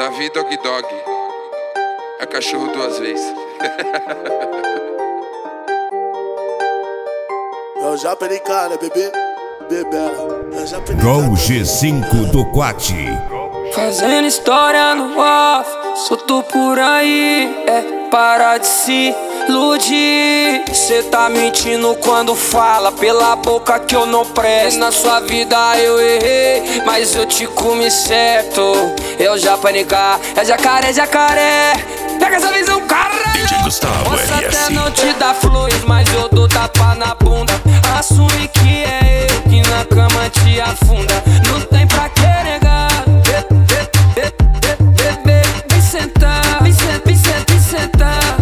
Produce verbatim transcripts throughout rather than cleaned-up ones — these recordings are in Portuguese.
Na vida, dog dog. É cachorro duas vezes. É o Japerica, né, bebê? Bebela. É o Japerica. Gol G cinco do Quati. Fazendo história no off, solto por aí, é para de se iludir. Cê tá mentindo quando fala pela boca que eu não presto. Na sua vida eu errei, mas eu te comi certo. Eu já panicar, é jacaré, jacaré. Pega essa visão, caralho. D J Gustavo Posso R S. até não te dar flores, mas eu dou tapa na bunda. Assume que é eu que na cama te afunda. Não tem pra que negar. Vem sentar, vem sentar, vem sentar, vem sentar.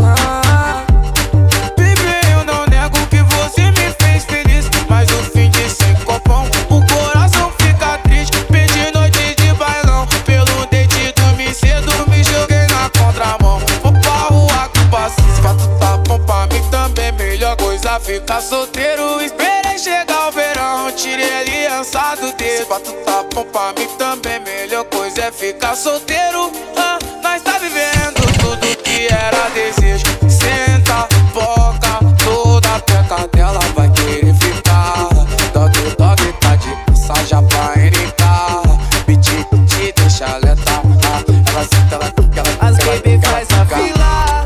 Baby, eu não nego que você me fez feliz, mas o fim de sem copão, o coração fica triste. Perdi noite de bailão, pelo dente dormi cedo, me joguei na contramão. Vou pra rua com passos, pra tu tá bom pra mim também. Melhor coisa ficar solteiro, esperei chegar o verão, tirei a aliança do dedo. Pra tu tá bom pra mim também, melhor coisa é ficar solteiro. Ah, nós tá vivendo tudo que era desejo. Senta, boca, toda a peca dela vai querer ficar. Dog, dog, tá de passagem pra N K. Pedi, te deixa letar. Ela senta, ela fica, ela As fica, baby ela faz fica, a ela fica. fila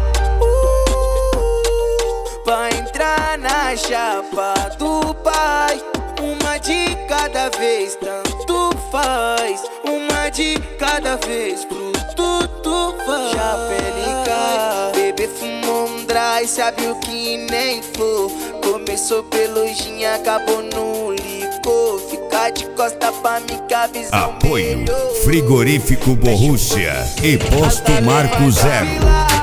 uh, pra entrar na chapa do pai. Uma de cada vez, tanto faz. Uma de cada vez, pro tudo faz. Japerica, bebê fumou um dry, sabe o que nem for. Começou pelo gin, acabou no licor. Ficar de costa pra mim que a visão Apoio melhor. Frigorífico Borrússia e Posto Marco Zero.